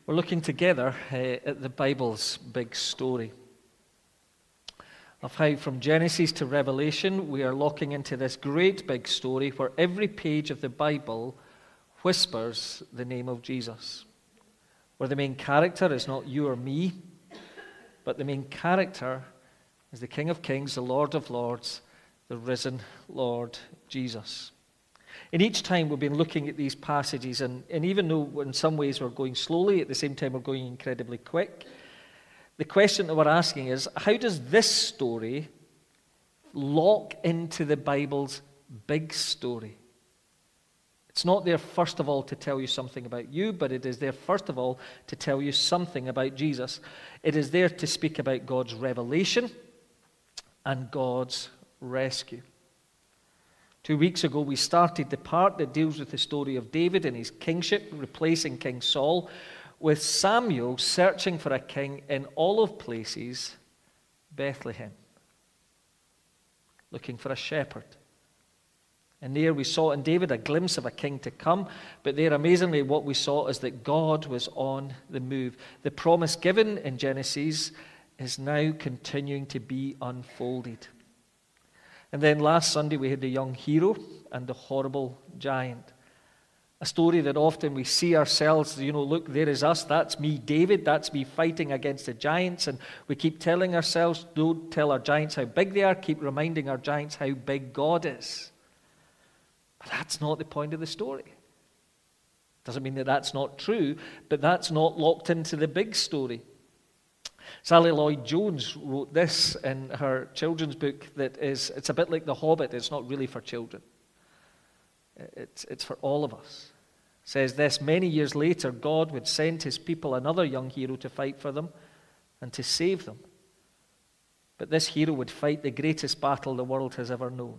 We're looking together at the Bible's big story of how from Genesis to Revelation we are looking into this great big story where every page of the Bible whispers the name of Jesus. Where the main character is not you or me, but the main character is the King of Kings, the Lord of Lords, the risen Lord Jesus. And each time we've been looking at these passages, and even though in some ways we're going slowly, at the same time we're going incredibly quick, the question that we're asking is, how does this story lock into the Bible's big story? It's not there, first of all, to tell you something about you, but it is there, first of all, to tell you something about Jesus. It is there to speak about God's revelation and God's rescue. 2 weeks ago, we started the part that deals with the story of David and his kingship, replacing King Saul, with Samuel searching for a king in all of places, Bethlehem, looking for a shepherd. And there we saw in David a glimpse of a king to come, but there amazingly what we saw is that God was on the move. The promise given in Genesis is now continuing to be unfolded. And then last Sunday we had the young hero and the horrible giant. A story that often we see ourselves, look, there is us, that's me, David, that's me fighting against the giants. And we keep telling ourselves, don't tell our giants how big they are, keep reminding our giants how big God is. But that's not the point of the story. Doesn't mean that that's not true, but that's not locked into the big story. Sally Lloyd-Jones wrote this in her children's book it's a bit like The Hobbit. It's not really for children. It's for all of us. It says this: many years later, God would send his people another young hero to fight for them and to save them. But this hero would fight the greatest battle the world has ever known.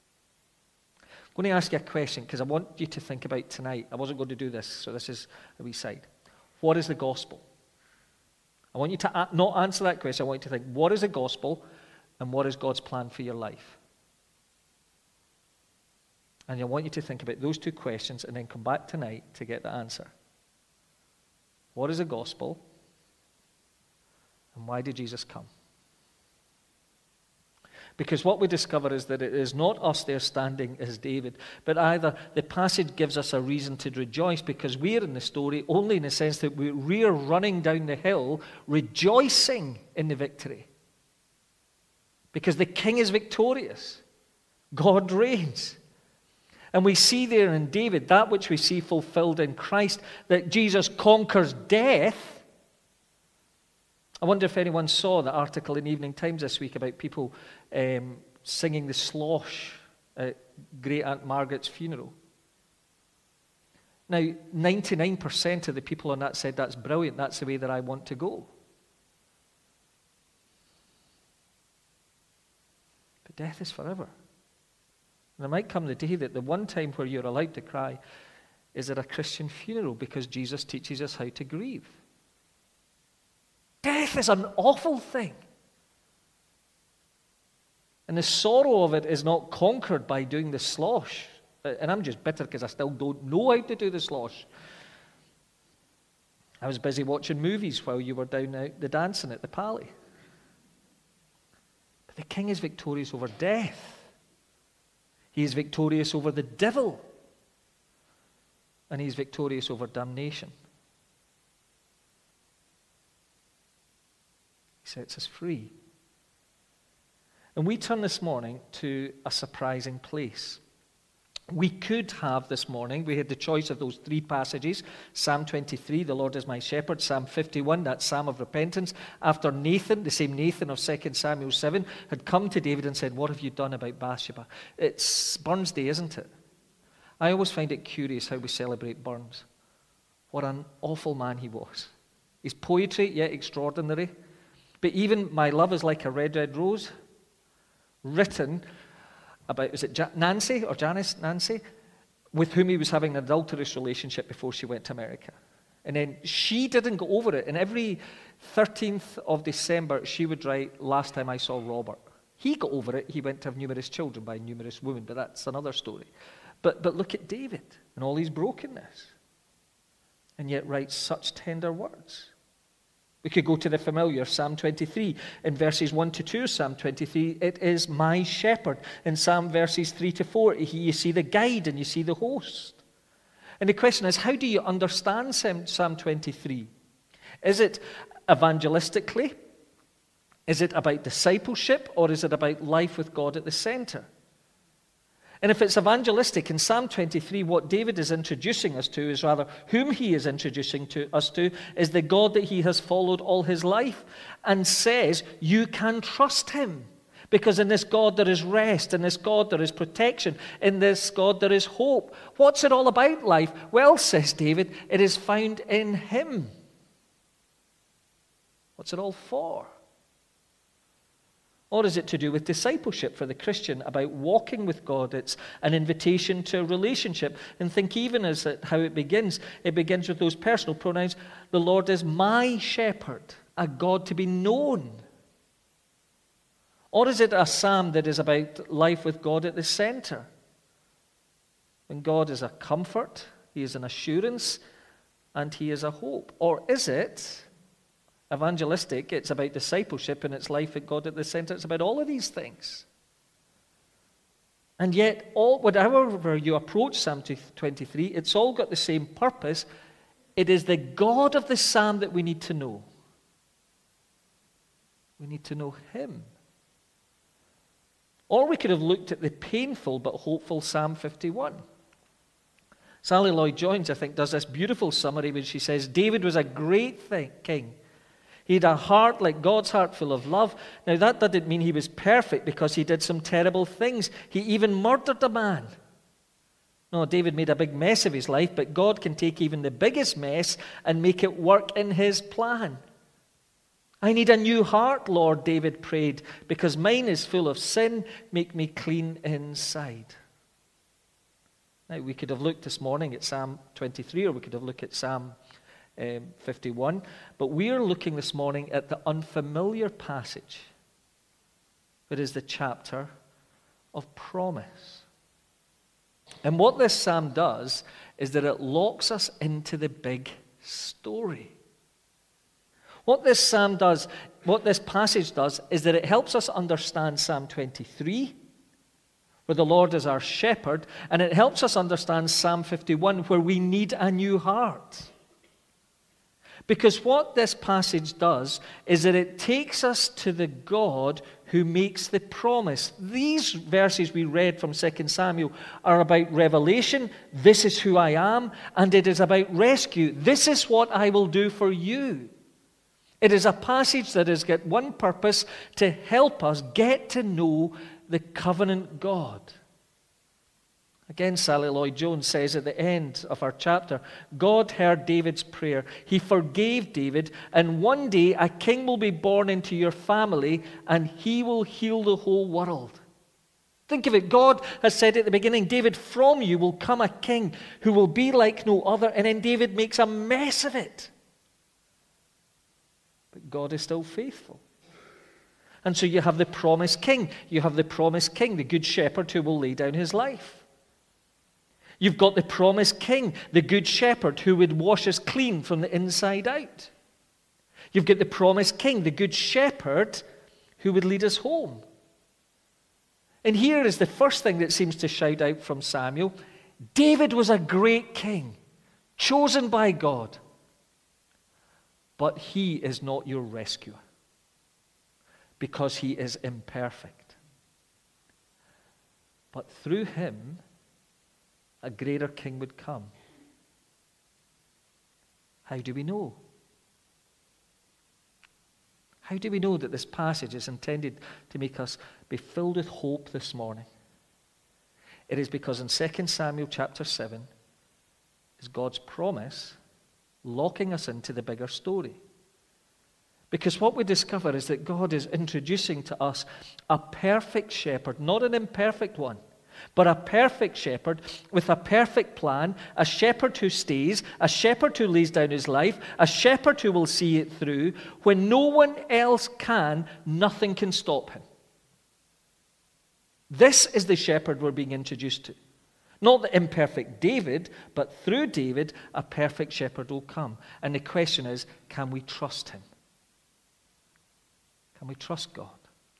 I'm going to ask you a question because I want you to think about tonight. I wasn't going to do this, so this is a wee side. What is the gospel? I want you to not answer that question. I want you to think, what is the gospel and what is God's plan for your life? And I want you to think about those two questions and then come back tonight to get the answer. What is the gospel and why did Jesus come? Because what we discover is that it is not us there standing as David, but either the passage gives us a reason to rejoice because we are in the story only in the sense that we are running down the hill rejoicing in the victory. Because the king is victorious. God reigns. And we see there in David that which we see fulfilled in Christ, that Jesus conquers death. I wonder if anyone saw the article in Evening Times this week about people singing the slosh at Great Aunt Margaret's funeral. Now, 99% of the people on that said, that's brilliant, that's the way that I want to go. But death is forever. And there might come the day that the one time where you're allowed to cry is at a Christian funeral because Jesus teaches us how to grieve. Death is an awful thing. And the sorrow of it is not conquered by doing the slosh. And I'm just bitter because I still don't know how to do the slosh. I was busy watching movies while you were down out the dancing at the Pally. But the king is victorious over death. He is victorious over the devil. And he is victorious over damnation. He sets us free. And we turn this morning to a surprising place. We could have this morning, we had the choice of those three passages, Psalm 23, the Lord is my shepherd, Psalm 51, that Psalm of repentance, after Nathan, the same Nathan of 2 Samuel 7, had come to David and said, what have you done about Bathsheba? It's Burns Day, isn't it? I always find it curious how we celebrate Burns. What an awful man he was. His poetry, yet extraordinary. But even My Love is Like a Red, Red Rose, written about, is it Nancy or Janice Nancy, with whom he was having an adulterous relationship before she went to America. And then she didn't go over it. And every 13th of December, she would write, last time I saw Robert. He got over it. He went to have numerous children by numerous women, but that's another story. But look at David and all his brokenness. and yet writes such tender words. We could go to the familiar Psalm 23 in verses 1 to 2, Psalm 23, it is my shepherd. In Psalm verses 3 to 4, you see the guide and you see the host. And the question is, how do you understand Psalm 23? Is it evangelistically? Is it about discipleship? Or is it about life with God at the center? And if it's evangelistic, in Psalm 23, what David is introducing us to is rather whom he is introducing us to is the God that he has followed all his life, and says you can trust him. Because in this God there is rest, in this God there is protection, in this God there is hope. What's it all about, life? Well, says David, it is found in him. What's it all for? Or is it to do with discipleship for the Christian, about walking with God? It's an invitation to a relationship. And think even as how it begins. It begins with those personal pronouns. The Lord is my shepherd, a God to be known. Or is it a psalm that is about life with God at the center? When God is a comfort, he is an assurance, and he is a hope. Or is it evangelistic? It's about discipleship and it's life with God at the center. It's about all of these things. And yet, whatever you approach Psalm 23, it's all got the same purpose. It is the God of the psalm that we need to know. We need to know him. Or we could have looked at the painful but hopeful Psalm 51. Sally Lloyd-Jones, I think, does this beautiful summary when she says, David was a great king. He had a heart like God's heart, full of love. Now, that didn't mean he was perfect because he did some terrible things. He even murdered a man. No, David made a big mess of his life, but God can take even the biggest mess and make it work in his plan. I need a new heart, Lord, David prayed, because mine is full of sin. Make me clean inside. Now, we could have looked this morning at Psalm 23, or we could have looked at Psalm 51, but we are looking this morning at the unfamiliar passage. It is the chapter of promise. And what this psalm does is that it locks us into the big story. What this psalm does, what this passage does, is that it helps us understand Psalm 23, where the Lord is our shepherd, and it helps us understand Psalm 51, where we need a new heart. Because what this passage does is that it takes us to the God who makes the promise. These verses we read from 2 Samuel are about revelation. This is who I am. And it is about rescue. This is what I will do for you. It is a passage that has got one purpose: to help us get to know the covenant God. Again, Sally Lloyd-Jones says at the end of our chapter, God heard David's prayer. He forgave David, and one day a king will be born into your family, and he will heal the whole world. Think of it. God has said at the beginning, David, from you will come a king who will be like no other, and then David makes a mess of it. But God is still faithful. And so you have the promised king. You have the promised king, the good shepherd who will lay down his life. You've got the promised king, the good shepherd who would wash us clean from the inside out. You've got the promised king, the good shepherd who would lead us home. And here is the first thing that seems to shout out from Samuel. David was a great king, chosen by God. But he is not your rescuer, because he is imperfect. But through him, a greater king would come. How do we know? How do we know that this passage is intended to make us be filled with hope this morning? It is because in 2 Samuel chapter 7 is God's promise locking us into the bigger story. Because what we discover is that God is introducing to us a perfect shepherd, not an imperfect one, but a perfect shepherd with a perfect plan, a shepherd who stays, a shepherd who lays down his life, a shepherd who will see it through. When no one else can, nothing can stop him. This is the shepherd we're being introduced to. Not the imperfect David, but through David, a perfect shepherd will come. And the question is, can we trust him? Can we trust God?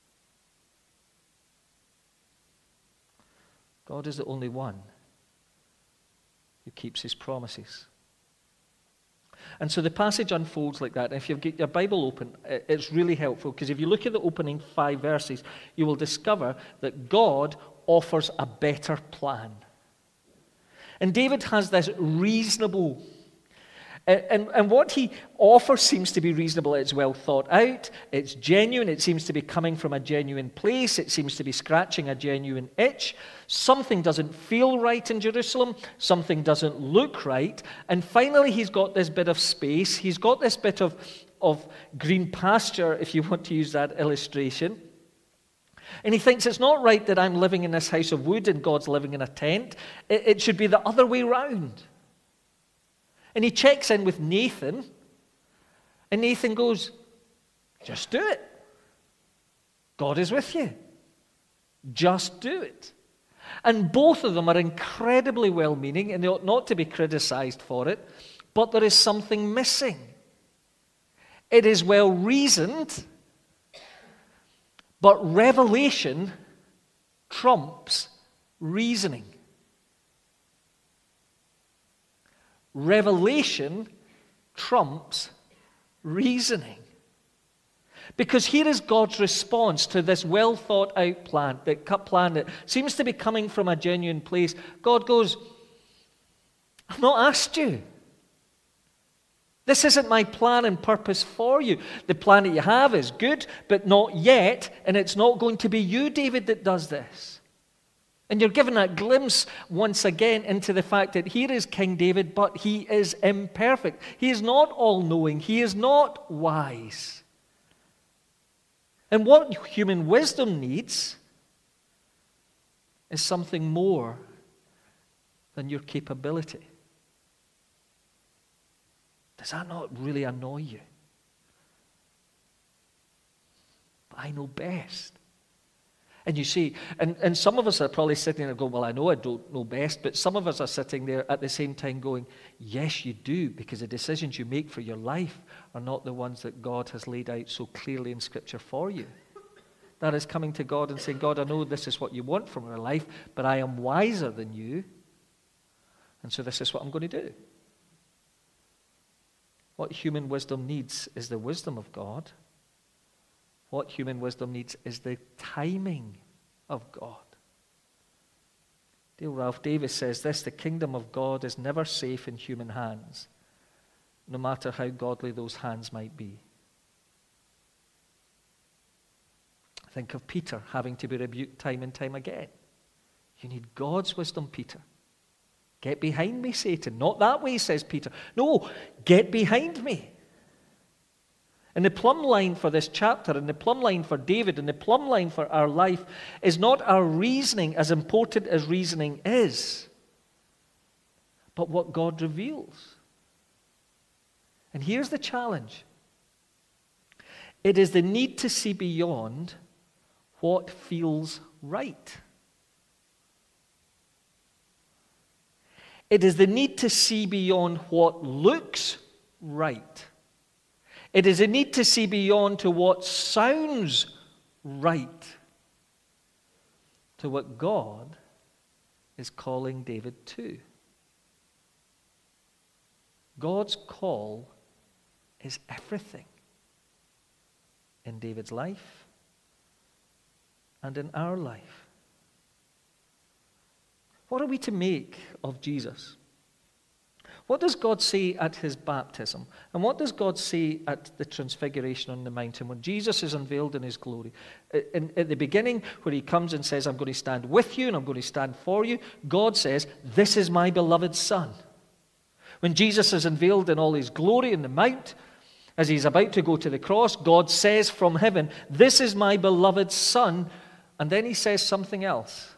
God is the only one who keeps his promises. And so the passage unfolds like that. And if you've got your Bible open, it's really helpful, because if you look at the opening 5 verses, you will discover that God offers a better plan. And David has this reasonable, and what he offers seems to be reasonable. It's well thought out, it's genuine, it seems to be coming from a genuine place, it seems to be scratching a genuine itch. Something doesn't feel right in Jerusalem, something doesn't look right, and finally he's got this bit of space, he's got this bit of green pasture, if you want to use that illustration. And he thinks it's not right that I'm living in this house of wood and God's living in a tent. It should be the other way round. And he checks in with Nathan, and Nathan goes, just do it. God is with you. Just do it. And both of them are incredibly well-meaning, and they ought not to be criticized for it, but there is something missing. It is well-reasoned, but revelation trumps reasoning. Revelation trumps reasoning. Because here is God's response to this well-thought-out plan that seems to be coming from a genuine place. God goes, I've not asked you. This isn't my plan and purpose for you. The plan that you have is good, but not yet, and it's not going to be you, David, that does this. And you're given that glimpse once again into the fact that here is King David, but he is imperfect. He is not all-knowing. He is not wise. And what human wisdom needs is something more than your capability. Does that not really annoy you? But I know best. And you see, and some of us are probably sitting there going, well, I know I don't know best, but some of us are sitting there at the same time going, yes, you do, because the decisions you make for your life are not the ones that God has laid out so clearly in Scripture for you. That is coming to God and saying, God, I know this is what you want from our life, but I am wiser than you, and so this is what I'm going to do. What human wisdom needs is the wisdom of God. What human wisdom needs is the timing of God. Dale Ralph Davis says this: the kingdom of God is never safe in human hands, no matter how godly those hands might be. Think of Peter having to be rebuked time and time again. You need God's wisdom, Peter. Get behind me, Satan. Not that way, says Peter. No, get behind me. And the plumb line for this chapter, and the plumb line for David, and the plumb line for our life is not our reasoning, as important as reasoning is, but what God reveals. And here's the challenge. It is the need to see beyond what feels right. It is the need to see beyond what looks right. It is a need to see beyond to what sounds right, to what God is calling David to. God's call is everything in David's life and in our life. What are we to make of Jesus? What does God say at his baptism? And what does God say at the transfiguration on the mountain when Jesus is unveiled in his glory? At the beginning, where he comes and says, I'm going to stand with you and I'm going to stand for you, God says, this is my beloved Son. When Jesus is unveiled in all his glory in the mount, as he's about to go to the cross, God says from heaven, this is my beloved Son. And then he says something else.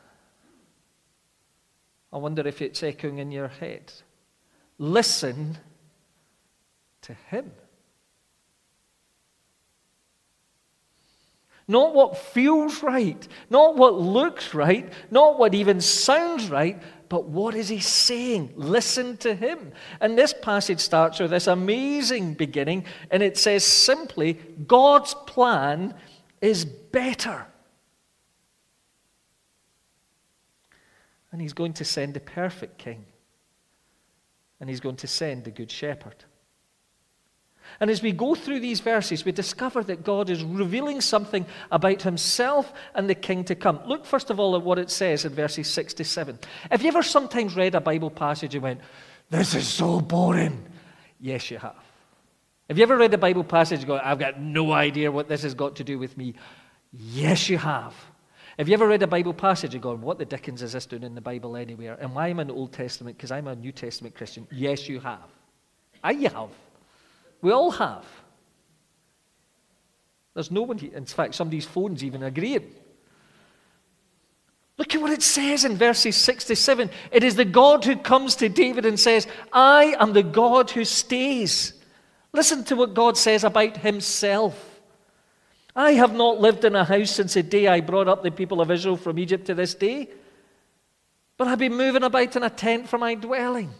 I wonder if it's echoing in your head. Listen to him. Not what feels right, not what looks right, not what even sounds right, But what is he saying? Listen to him. And this passage starts with this amazing beginning, and it says simply, God's plan is better. And he's going to send the perfect king. And he's going to send the good shepherd. And as we go through these verses, we discover that God is revealing something about himself and the king to come. Look first of all at what it says in verses 6 to 7. Have you ever sometimes read a Bible passage and went, this is so boring? Yes, you have. Have you ever read a Bible passage and gone, I've got no idea what this has got to do with me? Yes, you have. Have you ever read a Bible passage and gone, what the dickens is this doing in the Bible anywhere? And why am I in the Old Testament? Because I'm a New Testament Christian. Yes, you have. I have. We all have. There's nobody, in fact, somebody's phone's even agreeing. Look at what it says in verses 6 to 7. It is the God who comes to David and says, I am the God who stays. Listen to what God says about himself. I have not lived in a house since the day I brought up the people of Israel from Egypt to this day, but I've been moving about in a tent for my dwelling.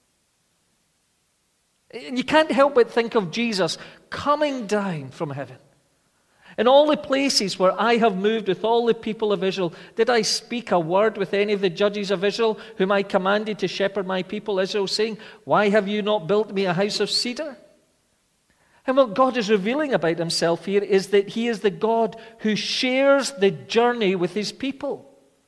And you can't help but think of Jesus coming down from heaven. In all the places where I have moved with all the people of Israel, did I speak a word with any of the judges of Israel, whom I commanded to shepherd my people Israel, saying, why have you not built me a house of cedar? And what God is revealing about himself here is that he is the God who shares the journey with his people.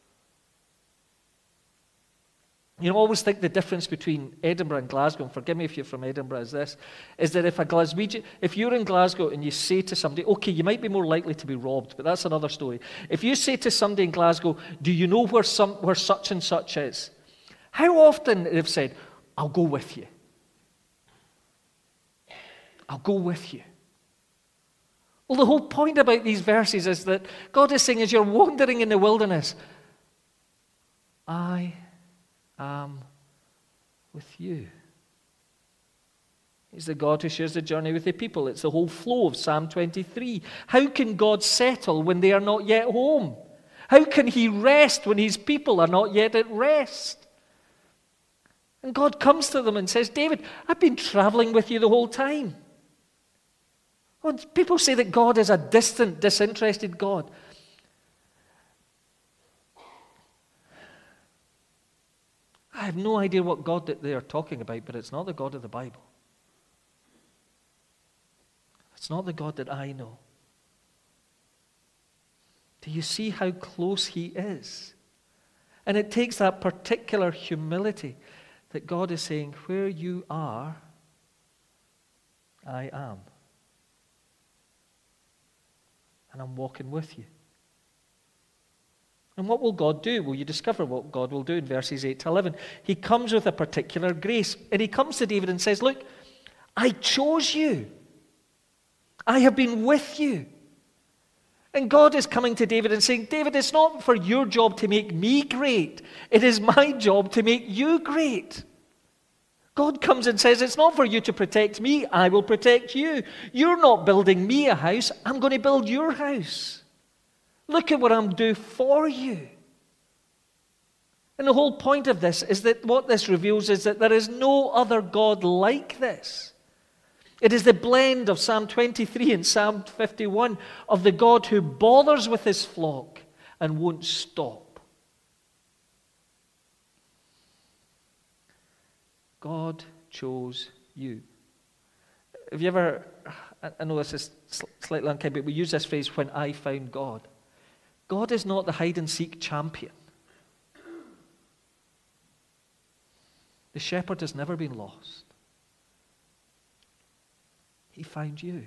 You know, I always think the difference between Edinburgh and Glasgow, and forgive me if you're from Edinburgh, is this, is that if you're in Glasgow and you say to somebody, okay, you might be more likely to be robbed, but that's another story. If you say to somebody in Glasgow, do you know where such and such is? How often they've said, I'll go with you. I'll go with you. Well, the whole point about these verses is that God is saying, as you're wandering in the wilderness, I am with you. He's the God who shares the journey with the people. It's the whole flow of Psalm 23. How can God settle when they are not yet home? How can he rest when his people are not yet at rest? And God comes to them and says, David, I've been traveling with you the whole time. When people say that God is a distant, disinterested God, I have no idea what God that they are talking about, but it's not the God of the Bible. It's not the God that I know. Do you see how close he is? And it takes that particular humility that God is saying, where you are, I am. And I'm walking with you. And what will God do? Well, you discover what God will do in verses 8 to 11. He comes with a particular grace. And he comes to David and says, look, I chose you. I have been with you. And God is coming to David and saying, David, it's not for your job to make me great. It is my job to make you great. God comes and says, it's not for you to protect me, I will protect you. You're not building me a house, I'm going to build your house. Look at what I'm doing for you. And the whole point of this is that what this reveals is that there is no other God like this. It is the blend of Psalm 23 and Psalm 51 of the God who bothers with his flock and won't stop. God chose you. Have you ever, I know this is slightly unkind, but we use this phrase, when I found God. God is not the hide-and-seek champion. The shepherd has never been lost. He found you.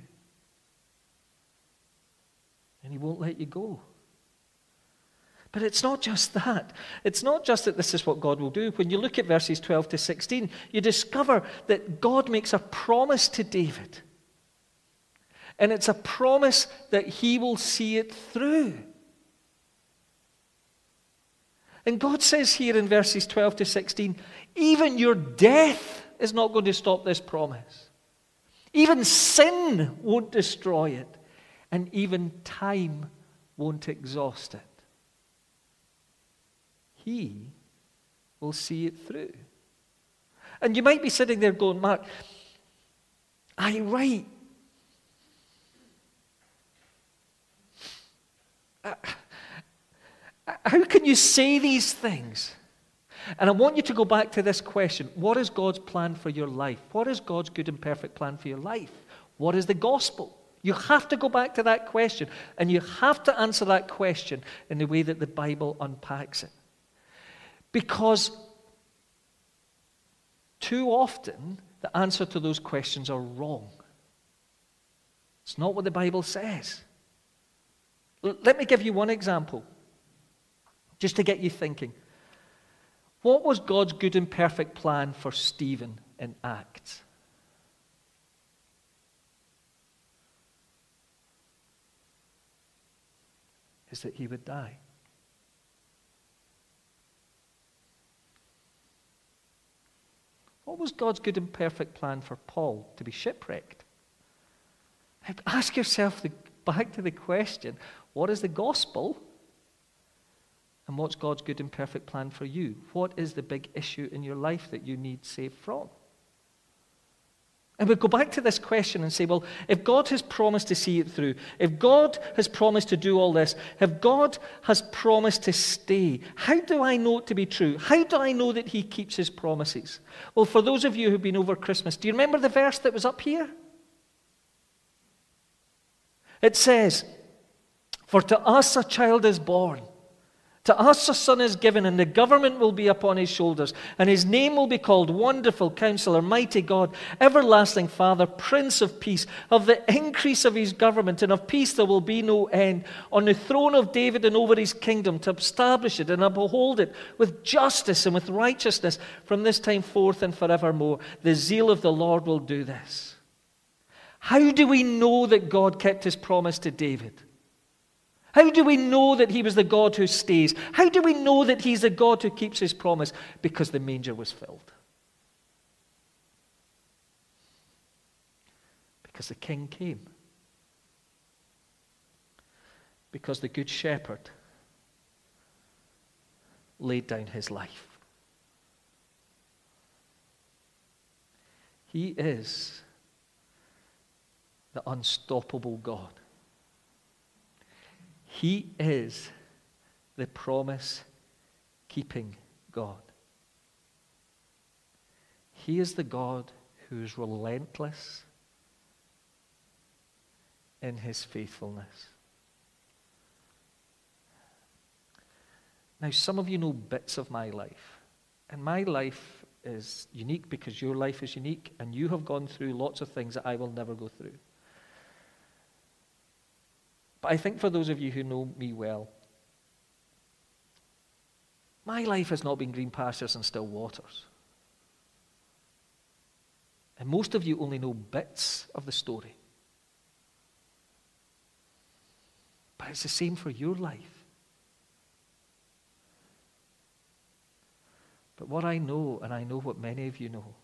And he won't let you go. But it's not just that. It's not just that this is what God will do. When you look at verses 12 to 16, you discover that God makes a promise to David. And it's a promise that he will see it through. And God says here in verses 12 to 16, even your death is not going to stop this promise. Even sin won't destroy it. And even time won't exhaust it. He will see it through. And you might be sitting there going, Mark, aye, right. How can you say these things? And I want you to go back to this question. What is God's plan for your life? What is God's good and perfect plan for your life? What is the gospel? You have to go back to that question, and you have to answer that question in the way that the Bible unpacks it. Because too often, the answer to those questions are wrong. It's not what the Bible says. Let me give you one example, just to get you thinking. What was God's good and perfect plan for Stephen in Acts? Is that he would die. What was God's good and perfect plan for Paul? To be shipwrecked. Ask yourself back to the question, what is the gospel? And what's God's good and perfect plan for you? What is the big issue in your life that you need saved from? And we go back to this question and say, well, if God has promised to see it through, if God has promised to do all this, if God has promised to stay, how do I know it to be true? How do I know that he keeps his promises? Well, for those of you who've been over Christmas, do you remember the verse that was up here? It says, "For to us a child is born, to us a son is given, and the government will be upon his shoulders, and his name will be called Wonderful Counselor, Mighty God, Everlasting Father, Prince of Peace. Of the increase of his government and of peace there will be no end, on the throne of David and over his kingdom, to establish it and uphold it with justice and with righteousness from this time forth and forevermore. The zeal of the Lord will do this." How do we know that God kept his promise to David? How do we know that he was the God who stays? How do we know that he's the God who keeps his promise? Because the manger was filled. Because the king came. Because the good shepherd laid down his life. He is the unstoppable God. He is the promise-keeping God. He is the God who is relentless in his faithfulness. Now, some of you know bits of my life, and my life is unique because your life is unique, and you have gone through lots of things that I will never go through. But I think for those of you who know me well, my life has not been green pastures and still waters. And most of you only know bits of the story. But it's the same for your life. But what I know, and I know what many of you know,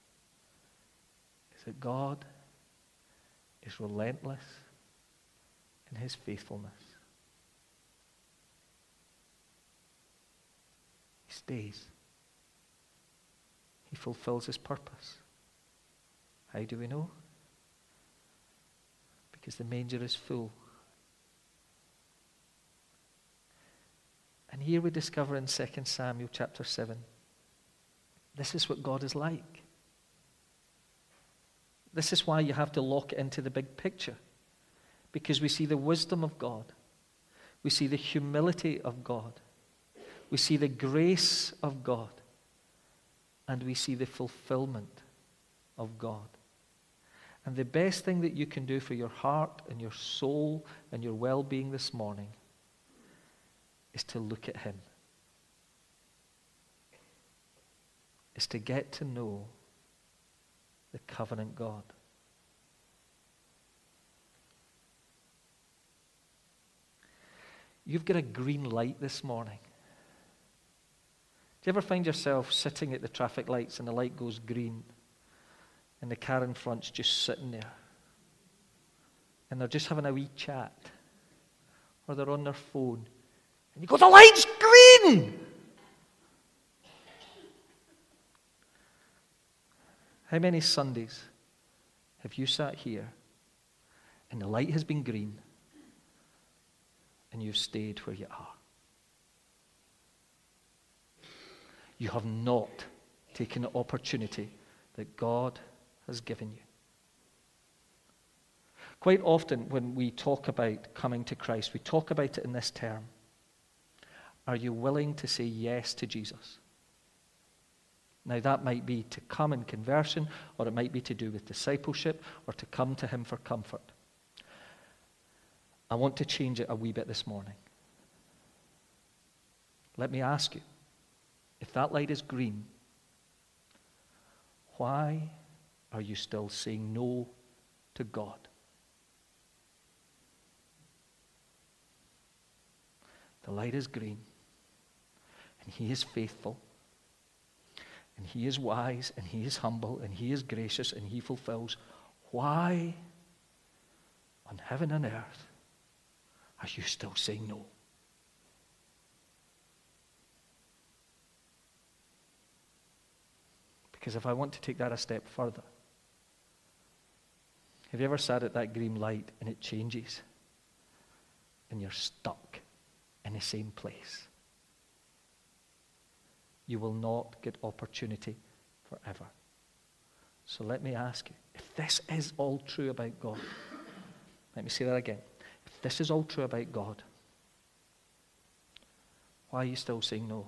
is that God is relentless in his faithfulness. He stays. He fulfills his purpose. How do we know? Because the manger is full. And here we discover in 2 Samuel chapter 7, this is what God is like. This is why you have to lock it into the big picture. Because we see the wisdom of God. We see the humility of God. We see the grace of God. And we see the fulfillment of God. And the best thing that you can do for your heart and your soul and your well-being this morning is to look at him. Is to get to know the covenant God. You've got a green light this morning. Do you ever find yourself sitting at the traffic lights and the light goes green and the car in front's just sitting there and they're just having a wee chat or they're on their phone and you go, "The light's green!" How many Sundays have you sat here and the light has been green and you've stayed where you are? You have not taken the opportunity that God has given you. Quite often when we talk about coming to Christ, we talk about it in this term. Are you willing to say yes to Jesus? Now that might be to come in conversion, or it might be to do with discipleship, or to come to him for comfort. I want to change it a wee bit this morning. Let me ask you, if that light is green, why are you still saying no to God? The light is green, and he is faithful, and he is wise, and he is humble, and he is gracious, and he fulfills. Why on heaven and earth are you still saying no? Because if I want to take that a step further, have you ever sat at that green light and it changes and you're stuck in the same place? You will not get opportunity forever. So let me ask you, if this is all true about God, let me say that again. If this is all true about God, why are you still saying no?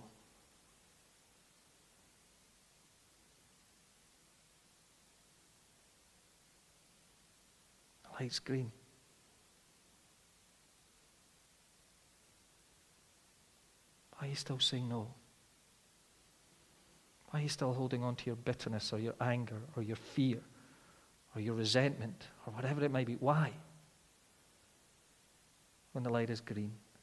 The light's green. Why are you still saying no? Why are you still holding on to your bitterness or your anger or your fear or your resentment or whatever it might be? Why? When the light is green.